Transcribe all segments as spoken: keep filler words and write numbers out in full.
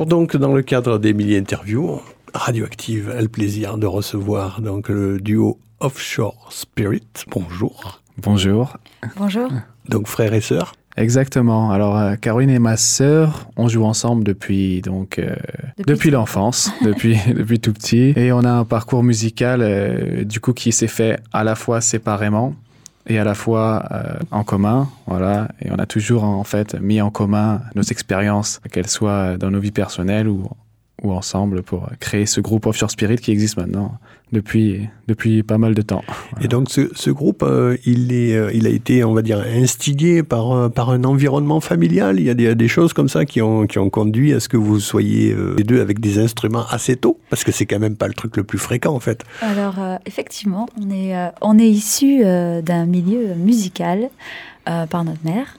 Toujours donc dans le cadre d'Emilie Interview, Radioactive a le plaisir de recevoir donc le duo Offshore Spirit. Bonjour. Bonjour. Bonjour. Donc frères et sœurs. Exactement. Alors euh, Caroline et ma sœur, on joue ensemble depuis donc euh, depuis, depuis l'enfance, depuis depuis tout petit, et on a un parcours musical euh, du coup qui s'est fait à la fois séparément et à la fois euh, en commun, voilà. Et on a toujours en fait mis en commun nos expériences, qu'elles soient dans nos vies personnelles ou ou ensemble pour créer ce groupe Offshore Spirit qui existe maintenant depuis, depuis pas mal de temps. Voilà. Et donc ce, ce groupe, euh, il, est, euh, il a été, on va dire, instigé par, euh, par un environnement familial. Il y a des, des choses comme ça qui ont, qui ont conduit à ce que vous soyez euh, les deux avec des instruments assez tôt, parce que c'est quand même pas le truc le plus fréquent en fait. Alors euh, effectivement, on est, euh, on est issu euh, d'un milieu musical euh, par notre mère,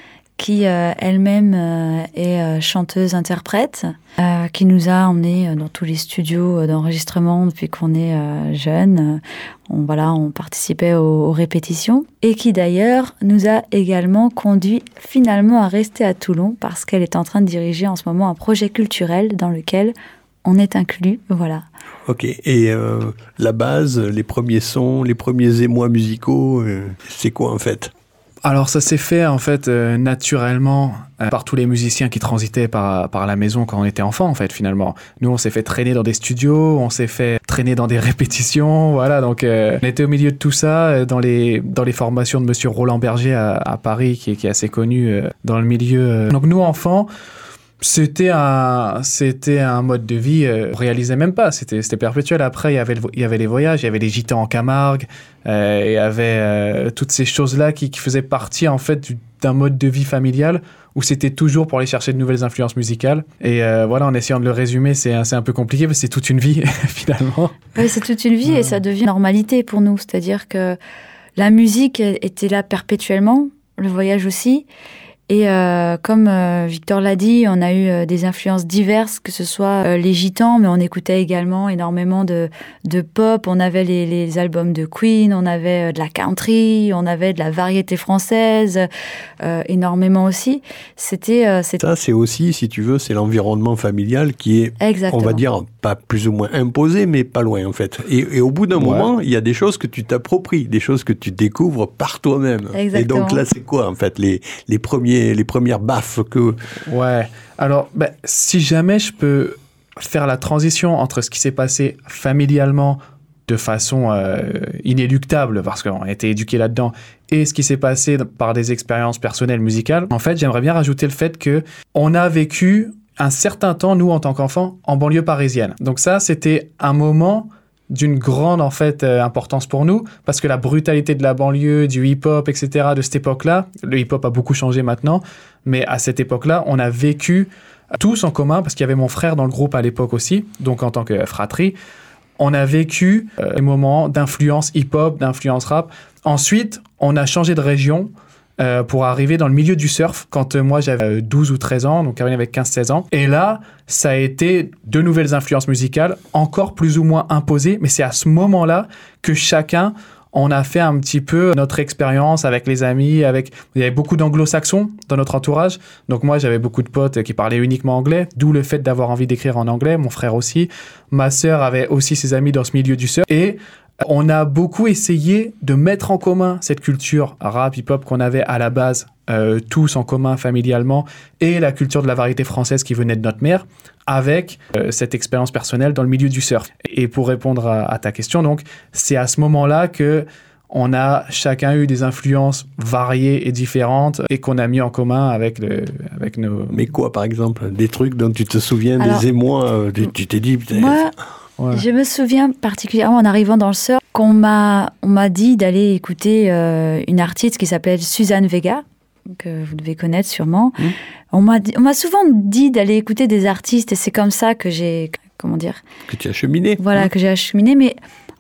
qui euh, elle-même euh, est euh, chanteuse-interprète, euh, qui nous a emmenés euh, dans tous les studios euh, d'enregistrement depuis qu'on est euh, jeune. On, voilà, on participait aux, aux répétitions, et qui d'ailleurs nous a également conduit finalement à rester à Toulon, parce qu'elle est en train de diriger en ce moment un projet culturel dans lequel on est inclus, voilà. Ok, et euh, la base, les premiers sons, les premiers émois musicaux, euh, c'est quoi en fait ? Alors ça s'est fait en fait euh, naturellement euh, par tous les musiciens qui transitaient par, par la maison quand on était enfant en fait finalement. Nous on s'est fait traîner dans des studios, on s'est fait traîner dans des répétitions, voilà, donc euh, on était au milieu de tout ça euh, dans les, dans les formations de monsieur Roland Berger à, à Paris qui, qui est assez connu euh, dans le milieu. Euh. Donc nous enfants, C'était un, c'était un mode de vie, euh, on réalisait même pas, c'était, c'était perpétuel. Après, il y avait, le, il y avait les voyages, il y avait les gitans en Camargue, euh, il y avait euh, toutes ces choses-là qui, qui faisaient partie en fait du, d'un mode de vie familial où c'était toujours pour aller chercher de nouvelles influences musicales. Et euh, voilà, en essayant de le résumer, c'est, c'est un peu compliqué, parce que c'est toute une vie finalement. Oui, c'est toute une vie et ça devient normalité pour nous, c'est-à-dire que la musique était là perpétuellement, le voyage aussi. Et euh, comme euh, Victor l'a dit, on a eu euh, des influences diverses, que ce soit euh, les gitans, mais on écoutait également énormément de, de pop. On avait les, les albums de Queen, on avait euh, de la country, on avait de la variété française, euh, énormément aussi. C'était, euh, c'était... Ça, c'est aussi, si tu veux, c'est l'environnement familial qui est, Exactement. On va dire, pas plus ou moins imposé, mais pas loin en fait. Et, et au bout d'un ouais. moment, il y a des choses que tu t'appropries, des choses que tu découvres par toi-même. Exactement. Et donc là, c'est quoi en fait les, les premiers les premières baffes que... Ouais, alors ben, si jamais je peux faire la transition entre ce qui s'est passé familialement de façon euh, inéluctable, parce qu'on a été éduqués là-dedans, et ce qui s'est passé par des expériences personnelles musicales, en fait, j'aimerais bien rajouter le fait qu'on a vécu un certain temps, nous, en tant qu'enfants, en banlieue parisienne. Donc ça, c'était un moment d'une grande en fait euh, importance pour nous, parce que la brutalité de la banlieue, du hip-hop, et cetera, de cette époque-là, le hip-hop a beaucoup changé maintenant, mais à cette époque-là, on a vécu tous en commun, parce qu'il y avait mon frère dans le groupe à l'époque aussi, donc en tant que fratrie, on a vécu euh, des moments d'influence hip-hop, d'influence rap. Ensuite, on a changé de région, Euh, pour arriver dans le milieu du surf quand euh, moi j'avais douze ou treize ans, donc Caroline avait quinze seize ans. Et là, ça a été de nouvelles influences musicales, encore plus ou moins imposées, mais c'est à ce moment-là que chacun, on a fait un petit peu notre expérience avec les amis, avec... il y avait beaucoup d'anglo-saxons dans notre entourage, donc moi j'avais beaucoup de potes qui parlaient uniquement anglais, d'où le fait d'avoir envie d'écrire en anglais, mon frère aussi, ma sœur avait aussi ses amis dans ce milieu du surf, et on a beaucoup essayé de mettre en commun cette culture rap, hip-hop qu'on avait à la base, euh, tous en commun familialement, et la culture de la variété française qui venait de notre mère, avec euh, cette expérience personnelle dans le milieu du surf. Et pour répondre à, à ta question, donc, c'est à ce moment-là que on a chacun eu des influences variées et différentes et qu'on a mis en commun avec, le, avec nos... Mais quoi, par exemple? Des trucs dont tu te souviens, Alors, des émois, euh, tu, tu t'es dit... Moi, ouais. Je me souviens particulièrement en arrivant dans le surf qu'on m'a, on m'a dit d'aller écouter euh, une artiste qui s'appelle Suzanne Vega, que vous devez connaître sûrement. Mmh. On m'a, dit, on m'a souvent dit d'aller écouter des artistes et c'est comme ça que j'ai... Comment dire? Que tu as cheminé. Voilà, mmh. que j'ai acheminé, mais...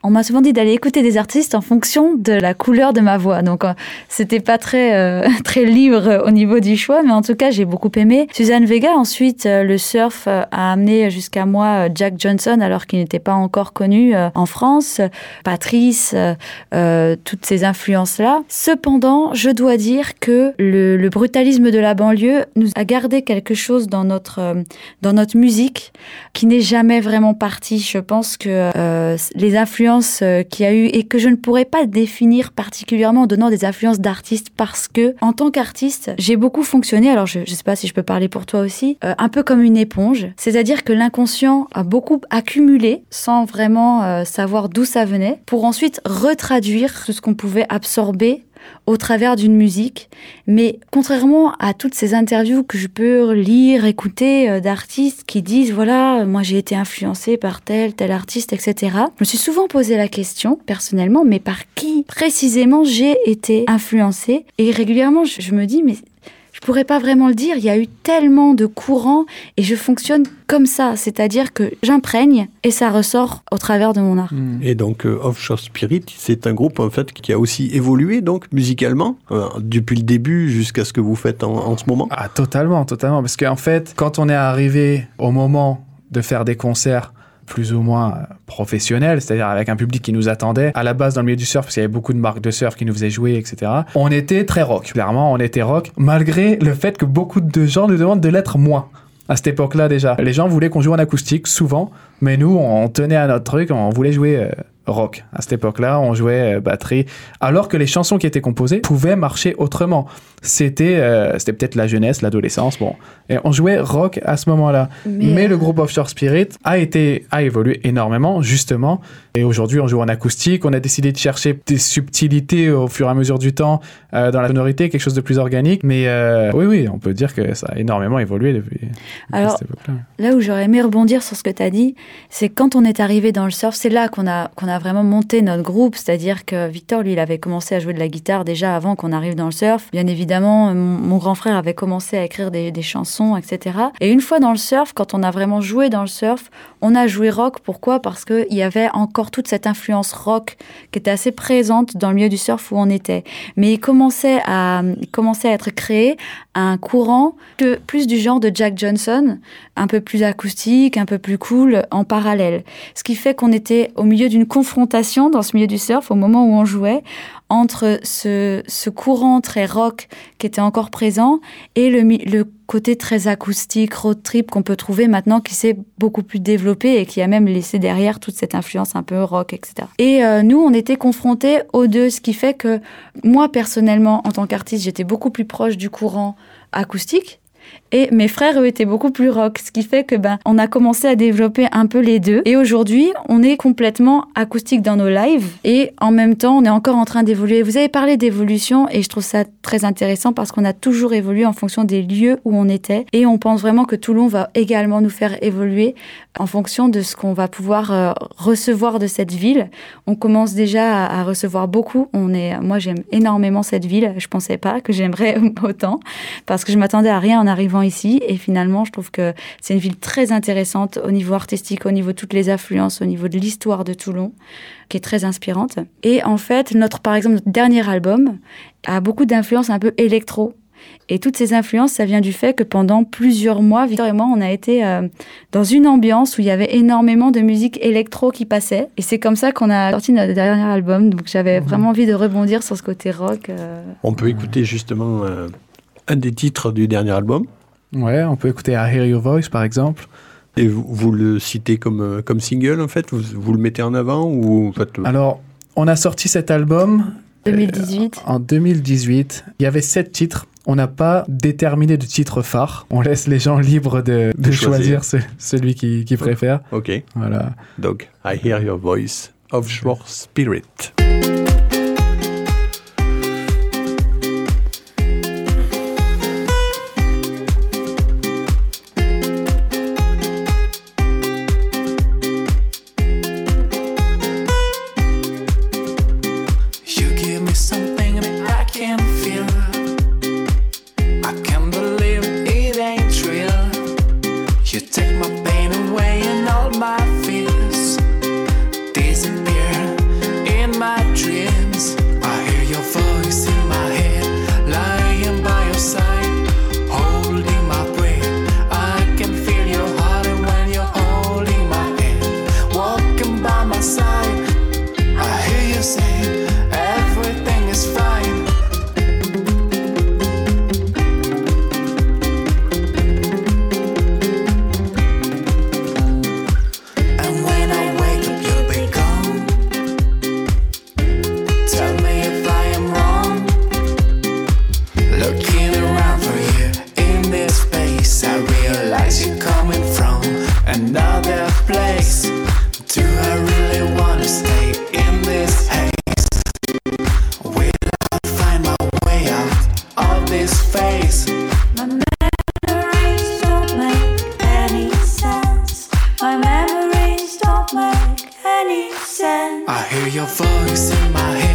on m'a souvent dit d'aller écouter des artistes en fonction de la couleur de ma voix. Donc, euh, c'était pas très, euh, très libre au niveau du choix, mais en tout cas, j'ai beaucoup aimé. Suzanne Vega, ensuite, euh, le surf euh, a amené jusqu'à moi euh, Jack Johnson, alors qu'il n'était pas encore connu euh, en France. Patrice, euh, euh, toutes ces influences-là. Cependant, je dois dire que le, le brutalisme de la banlieue nous a gardé quelque chose dans notre, euh, dans notre musique qui n'est jamais vraiment parti. Je pense que euh, les influences euh, qu'il y a eu et que je ne pourrais pas définir particulièrement en donnant des influences d'artistes parce que, en tant qu'artiste, j'ai beaucoup fonctionné, alors je ne sais pas si je peux parler pour toi aussi, euh, un peu comme une éponge. C'est-à-dire que l'inconscient a beaucoup accumulé sans vraiment euh, savoir d'où ça venait pour ensuite retraduire tout ce qu'on pouvait absorber au travers d'une musique. Mais contrairement à toutes ces interviews que je peux lire, écouter euh, d'artistes qui disent « Voilà, moi j'ai été influencée par tel, tel artiste, et cetera » Je me suis souvent posé la question, personnellement, mais par qui précisément j'ai été influencée? Et régulièrement, je, je me dis « Mais je pourrais pas vraiment le dire, il y a eu tellement de courants et je fonctionne comme ça, c'est-à-dire que j'imprègne et ça ressort au travers de mon art. » Et donc euh, Offshore Spirit, c'est un groupe en fait qui a aussi évolué donc musicalement euh, depuis le début jusqu'à ce que vous faites en, en ce moment. Ah totalement, totalement, parce qu'en fait, quand on est arrivé au moment de faire des concerts plus ou moins professionnel, c'est-à-dire avec un public qui nous attendait. À la base, dans le milieu du surf, parce qu'il y avait beaucoup de marques de surf qui nous faisaient jouer, et cetera. On était très rock. Clairement, on était rock, malgré le fait que beaucoup de gens nous demandent de l'être moins. À cette époque-là, déjà. Les gens voulaient qu'on joue en acoustique, souvent, mais nous, on tenait à notre truc, on voulait jouer euh, rock. À cette époque-là, on jouait euh, batterie, alors que les chansons qui étaient composées pouvaient marcher autrement. C'était, euh, c'était peut-être la jeunesse, l'adolescence, bon. Et on jouait rock à ce moment-là. Mais, mais le groupe Offshore Spirit a été, a évolué énormément, justement. Et aujourd'hui, on joue en acoustique. On a décidé de chercher des subtilités au fur et à mesure du temps euh, dans la sonorité, quelque chose de plus organique. Mais euh, oui, oui, on peut dire que ça a énormément évolué depuis, depuis Alors, cette époque-là. Là où j'aurais aimé rebondir sur ce que tu as dit, c'est que quand on est arrivé dans le surf, c'est là qu'on a, qu'on a vraiment monté notre groupe. C'est-à-dire que Victor, lui, il avait commencé à jouer de la guitare déjà avant qu'on arrive dans le surf. Bien évidemment, mon, mon grand frère avait commencé à écrire des, des chansons, et cetera. Et une fois dans le surf, quand on a vraiment joué dans le surf, on a joué rock. Pourquoi ? Parce qu'il y avait encore toute cette influence rock qui était assez présente dans le milieu du surf où on était. Mais il commençait à, il commençait à être créé un courant de, plus du genre de Jack Johnson, un peu plus acoustique, un peu plus cool, en parallèle. Ce qui fait qu'on était au milieu d'une confrontation dans ce milieu du surf, au moment où on jouait, entre ce, ce courant très rock qui était encore présent et le, le côté très acoustique, road trip qu'on peut trouver maintenant, qui s'est beaucoup plus développé et qui a même laissé derrière toute cette influence un peu rock, et cetera. Et euh, nous, on était confrontés aux deux, ce qui fait que moi, personnellement, en tant qu'artiste, j'étais beaucoup plus proche du courant acoustique. Et mes frères, eux, étaient beaucoup plus rock, ce qui fait que ben, on a commencé à développer un peu les deux. Et aujourd'hui, on est complètement acoustique dans nos lives. Et en même temps, on est encore en train d'évoluer. Vous avez parlé d'évolution et je trouve ça très intéressant parce qu'on a toujours évolué en fonction des lieux où on était. Et on pense vraiment que Toulon va également nous faire évoluer en fonction de ce qu'on va pouvoir euh, recevoir de cette ville. On commence déjà à, à recevoir beaucoup. On est, moi, j'aime énormément cette ville. Je pensais pas que j'aimerais autant parce que je m'attendais à rien en arrivant ici. Et finalement, je trouve que c'est une ville très intéressante au niveau artistique, au niveau de toutes les affluences, au niveau de l'histoire de Toulon, qui est très inspirante. Et en fait, notre, par exemple, notre dernier album a beaucoup d'influences un peu électro. Et toutes ces influences, ça vient du fait que pendant plusieurs mois, Victor et moi, on a été euh, dans une ambiance où il y avait énormément de musique électro qui passait. Et c'est comme ça qu'on a sorti notre dernier album. Donc j'avais mmh. vraiment envie de rebondir sur ce côté rock. Euh... On peut écouter justement euh, un des titres du dernier album. Ouais, on peut écouter I Hear Your Voice, par exemple. Et vous, vous le citez comme, comme single, en fait vous, vous le mettez en avant ou... Alors, on a sorti cet album... deux mille dix-huit. Euh, en deux mille dix-huit. Il y avait sept titres. On n'a pas déterminé de titre phare. On laisse les gens libres de, de, de choisir, choisir ce, celui qu'ils qui préfèrent. Ok. Voilà. Donc, I Hear Your Voice, Offshore Spirit. Take my pain away and all my fears disappear. reason. I hear your voice in my head.